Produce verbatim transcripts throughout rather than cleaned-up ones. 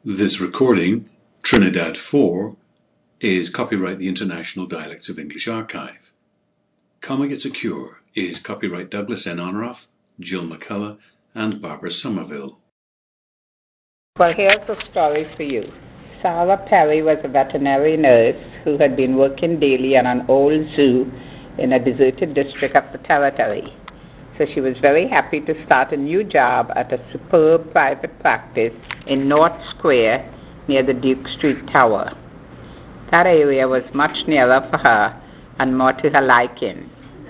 This recording, Trinidad four, is copyright the International Dialects of English Archive. Comma Gets a Cure is copyright Douglas N. Onroff, Jill McCullough, and Barbara Somerville. Well, here's a story for you. Sarah Perry was a veterinary nurse who had been working daily in an old zoo in a deserted district of the territory. So she was very happy to start a new job at a superb private practice in North Square near the Duke Street Tower. That area was much nearer for her and more to her liking.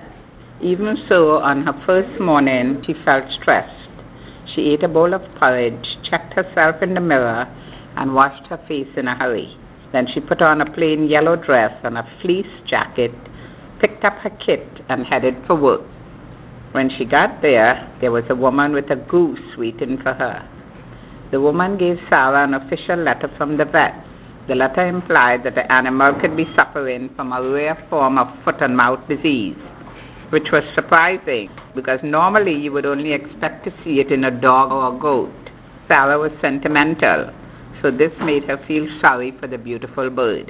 Even so, on her first morning, she felt stressed. She ate a bowl of porridge, checked herself in the mirror, and washed her face in a hurry. Then she put on a plain yellow dress and a fleece jacket, picked up her kit, and headed for work. When she got there, there was a woman with a goose waiting for her. The woman gave Sarah an official letter from the vet. The letter implied that the animal could be suffering from a rare form of foot and mouth disease, which was surprising because normally you would only expect to see it in a dog or a goat. Sarah was sentimental, so this made her feel sorry for the beautiful bird.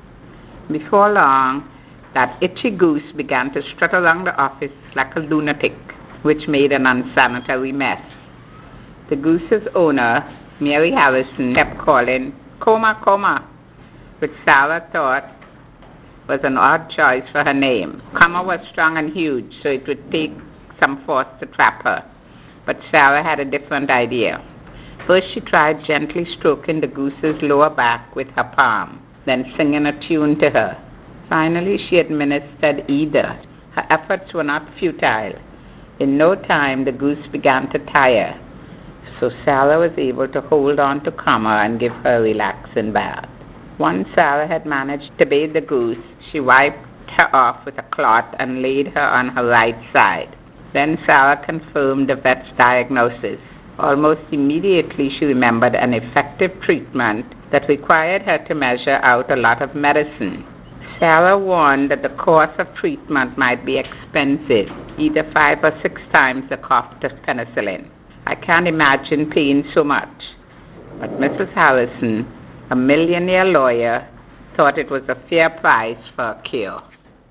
Before long, that itchy goose began to strut around the office like a lunatic, which made an unsanitary mess. The goose's owner, Mary Harrison, kept calling, "Coma, Coma," which Sarah thought was an odd choice for her name. Coma was strong and huge, so it would take some force to trap her. But Sarah had a different idea. First, she tried gently stroking the goose's lower back with her palm, then singing a tune to her. Finally, she administered either. Her efforts were not futile. In no time, the goose began to tire, so Sarah was able to hold on to Coma and give her a relaxing bath. Once Sarah had managed to bathe the goose, she wiped her off with a cloth and laid her on her right side. Then Sarah confirmed the vet's diagnosis. Almost immediately, she remembered an effective treatment that required her to measure out a lot of medicine. Sarah warned that the cost of treatment might be expensive, either five or six times the cost of penicillin. I can't imagine paying so much. But Missus Harrison, a millionaire lawyer, thought it was a fair price for a cure.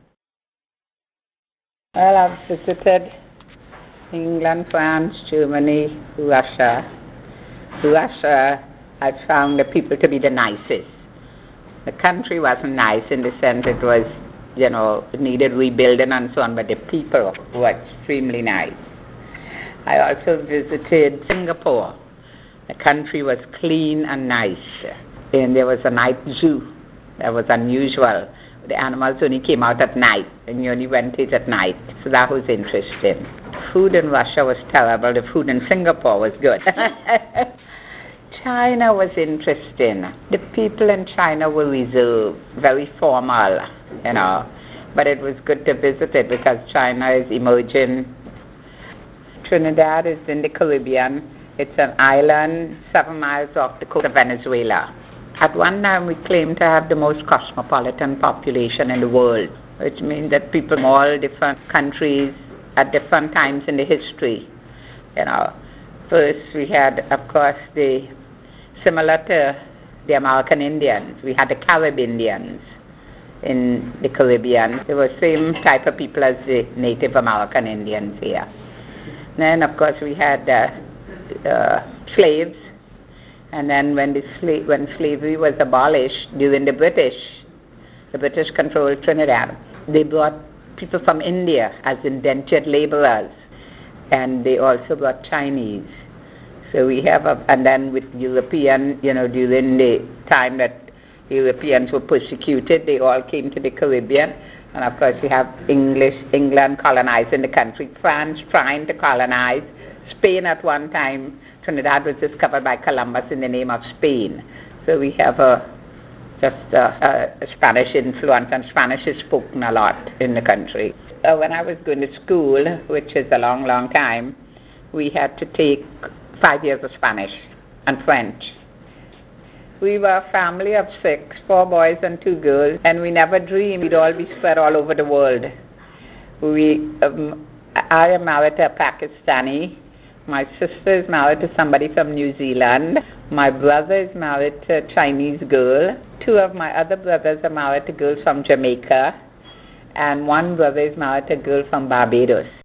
Well, I've visited England, France, Germany, Russia. Russia, I found the people to be the nicest. The country wasn't nice in the sense it was, you know, it needed rebuilding and so on, but the people were extremely nice. I also visited Singapore. The country was clean and nice, and there was a night zoo. That was unusual. The animals only came out at night, and you only went it at night, so that was interesting. Food in Russia was terrible. The food in Singapore was good. China was interesting. The people in China were reserved, very formal, you know, but it was good to visit it because China is emerging. Trinidad is in the Caribbean. It's an island seven miles off the coast of Venezuela. At one time, we claimed to have the most cosmopolitan population in the world, which means that people from all different countries at different times in the history, you know. First, we had, of course, the similar to the American Indians. We had the Carib Indians in the Caribbean. They were the same type of people as the Native American Indians here. Then, of course, we had uh, uh, slaves. And then when, the sla- when slavery was abolished during the British, the British controlled Trinidad, they brought people from India as indentured laborers. And they also brought Chinese. So we have, a, and then with European, you know, during the time that Europeans were persecuted, they all came to the Caribbean. And of course, we have English, England colonizing the country, France trying to colonize, Spain at one time. Trinidad was discovered by Columbus in the name of Spain. So we have a, just a, a Spanish influence, and Spanish is spoken a lot in the country. Uh, when I was going to school, which is a long, long time, we had to take five years of Spanish and French. We were a family of six, four boys and two girls, and we never dreamed we'd all be spread all over the world. We, um, I am married to a Pakistani. My sister is married to somebody from New Zealand. My brother is married to a Chinese girl. Two of my other brothers are married to girls from Jamaica. And one brother is married to a girl from Barbados.